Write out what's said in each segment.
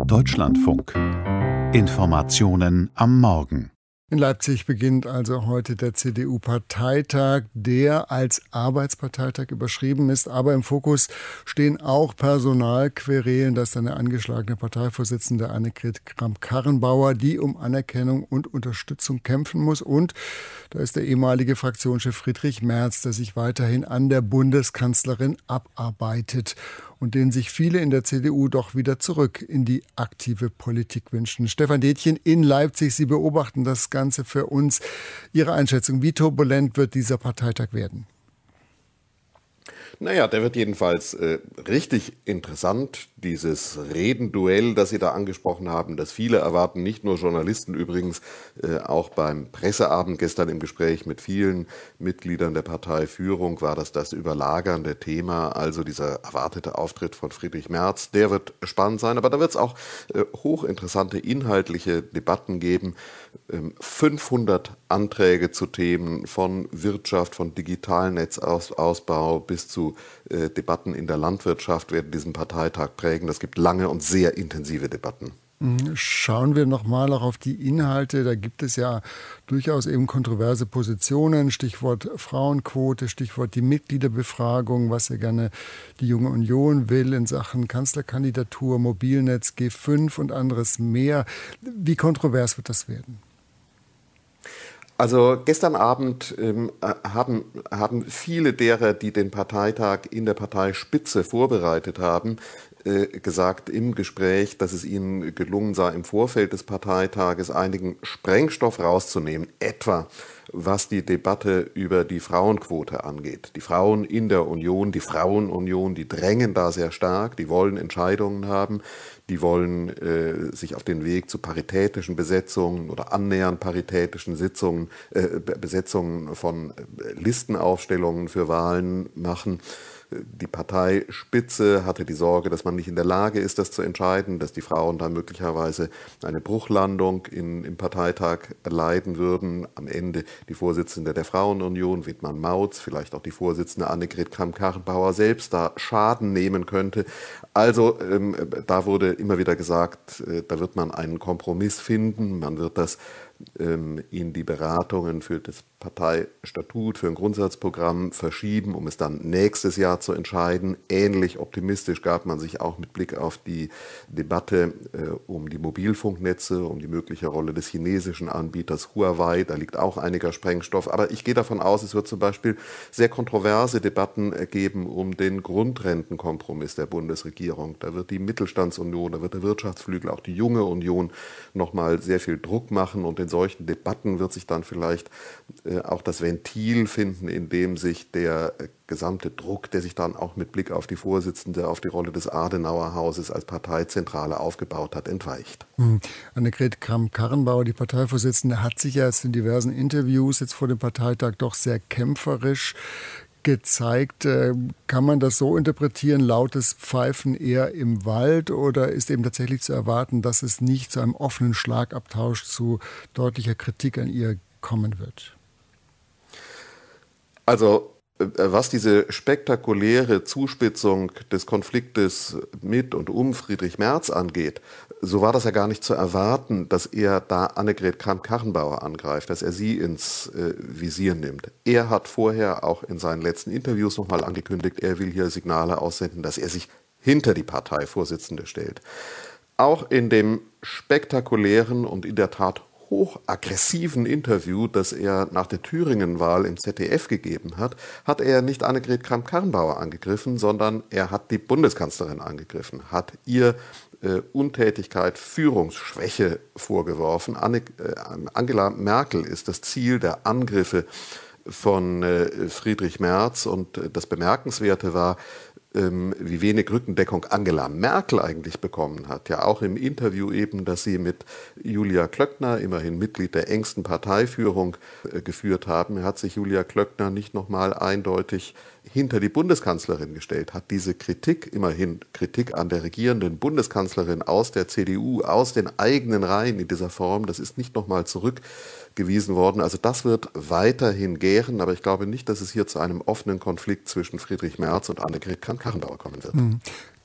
Deutschlandfunk. Informationen am Morgen. In Leipzig beginnt also heute der CDU-Parteitag, der als Arbeitsparteitag überschrieben ist. Aber im Fokus stehen auch Personalquerelen. Das ist eine angeschlagene Parteivorsitzende Annegret Kramp-Karrenbauer, die um Anerkennung und Unterstützung kämpfen muss. Und da ist der ehemalige Fraktionschef Friedrich Merz, der sich weiterhin an der Bundeskanzlerin abarbeitet und den sich viele in der CDU doch wieder zurück in die aktive Politik wünschen. Stefan Detjen in Leipzig, Sie beobachten das Ganze für uns. Ihre Einschätzung, wie turbulent wird dieser Parteitag werden? Naja, der wird jedenfalls richtig interessant. Dieses Redenduell, das Sie da angesprochen haben, das viele erwarten, nicht nur Journalisten übrigens, auch beim Presseabend gestern im Gespräch mit vielen Mitgliedern der Parteiführung war das überlagernde Thema, also dieser erwartete Auftritt von Friedrich Merz. Der wird spannend sein, aber da wird es auch hochinteressante inhaltliche Debatten geben. 500 Anträge zu Themen von Wirtschaft, von Digitalnetzausbau bis zu Debatten in der Landwirtschaft werden diesen Parteitag prägen. Das gibt lange und sehr intensive Debatten. Schauen wir nochmal auch auf die Inhalte. Da gibt es ja durchaus eben kontroverse Positionen. Stichwort Frauenquote, Stichwort die Mitgliederbefragung, was ja gerne die Junge Union will in Sachen Kanzlerkandidatur, Mobilnetz, G5 und anderes mehr. Wie kontrovers wird das werden? Also gestern Abend haben viele derer, die den Parteitag in der Parteispitze vorbereitet haben, gesagt im Gespräch, dass es ihnen gelungen sei, im Vorfeld des Parteitages einigen Sprengstoff rauszunehmen, etwa was die Debatte über die Frauenquote angeht. Die Frauen in der Union, die Frauenunion, die drängen da sehr stark, die wollen Entscheidungen haben, die wollen sich auf den Weg zu paritätischen Besetzungen oder annähernd paritätischen Besetzungen von Listenaufstellungen für Wahlen machen. Die Parteispitze hatte die Sorge, dass man nicht in der Lage ist, das zu entscheiden, dass die Frauen da möglicherweise eine Bruchlandung im Parteitag erleiden würden. Am Ende die Vorsitzende der Frauenunion, Wittmann Mautz, vielleicht auch die Vorsitzende Annegret Kramp-Karrenbauer selbst da Schaden nehmen könnte. Also da wurde immer wieder gesagt, da wird man einen Kompromiss finden, man wird das in die Beratungen für das Parteistatut, für ein Grundsatzprogramm verschieben, um es dann nächstes Jahr zu entscheiden. Ähnlich optimistisch gab man sich auch mit Blick auf die Debatte um die Mobilfunknetze, um die mögliche Rolle des chinesischen Anbieters Huawei. Da liegt auch einiger Sprengstoff. Aber ich gehe davon aus, es wird zum Beispiel sehr kontroverse Debatten geben um den Grundrentenkompromiss der Bundesregierung. Da wird die Mittelstandsunion, da wird der Wirtschaftsflügel, auch die Junge Union nochmal sehr viel Druck machen. Und in solchen Debatten wird sich dann vielleicht auch das Ventil finden, in dem sich der gesamte Druck, der sich dann auch mit Blick auf die Vorsitzende, auf die Rolle des Adenauer-Hauses als Parteizentrale aufgebaut hat, entweicht. Annegret Kramp-Karrenbauer, die Parteivorsitzende, hat sich ja jetzt in diversen Interviews jetzt vor dem Parteitag doch sehr kämpferisch gezeigt. Kann man das so interpretieren, lautes Pfeifen eher im Wald, oder ist eben tatsächlich zu erwarten, dass es nicht zu einem offenen Schlagabtausch, zu deutlicher Kritik an ihr kommen wird? Also was diese spektakuläre Zuspitzung des Konfliktes mit und um Friedrich Merz angeht, so war das ja gar nicht zu erwarten, dass er da Annegret Kramp-Karrenbauer angreift, dass er sie ins Visier nimmt. Er hat vorher auch in seinen letzten Interviews nochmal angekündigt, er will hier Signale aussenden, dass er sich hinter die Parteivorsitzende stellt. Auch in dem spektakulären und in der Tat hochaggressiven Interview, das er nach der Thüringen-Wahl im ZDF gegeben hat, hat er nicht Annegret Kramp-Karrenbauer angegriffen, sondern er hat die Bundeskanzlerin angegriffen, hat ihr Untätigkeit, Führungsschwäche vorgeworfen. Angela Merkel ist das Ziel der Angriffe von Friedrich Merz, und das Bemerkenswerte war, wie wenig Rückendeckung Angela Merkel eigentlich bekommen hat. Ja, auch im Interview eben, das sie mit Julia Klöckner, immerhin Mitglied der engsten Parteiführung, geführt haben, hat sich Julia Klöckner nicht nochmal eindeutig hinter die Bundeskanzlerin gestellt, hat diese Kritik, immerhin Kritik an der regierenden Bundeskanzlerin aus der CDU, aus den eigenen Reihen in dieser Form, das ist nicht nochmal zurückgewiesen worden. Also das wird weiterhin gären, aber ich glaube nicht, dass es hier zu einem offenen Konflikt zwischen Friedrich Merz und Annegret Kramp-Karrenbauer kommen wird.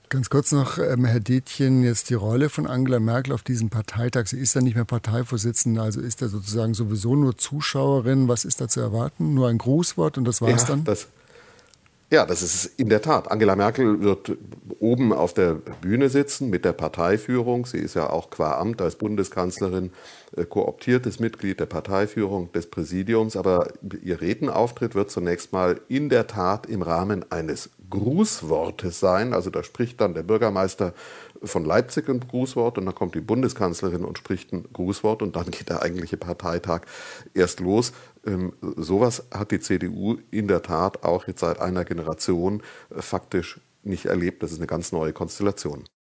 Ganz kurz noch, Herr Detjen, jetzt die Rolle von Angela Merkel auf diesem Parteitag. Sie ist ja nicht mehr Parteivorsitzende, also ist er sozusagen sowieso nur Zuschauerin. Was ist da zu erwarten? Nur ein Grußwort und das war's dann? Das ist in der Tat. Angela Merkel wird oben auf der Bühne sitzen mit der Parteiführung. Sie ist ja auch qua Amt als Bundeskanzlerin kooptiertes Mitglied der Parteiführung des Präsidiums. Aber ihr Redenauftritt wird zunächst mal in der Tat im Rahmen eines Grußwortes sein. Also da spricht dann der Bürgermeister von Leipzig ein Grußwort und dann kommt die Bundeskanzlerin und spricht ein Grußwort und dann geht der eigentliche Parteitag erst los. Sowas hat die CDU in der Tat auch jetzt seit einer Generation faktisch nicht erlebt. Das ist eine ganz neue Konstellation.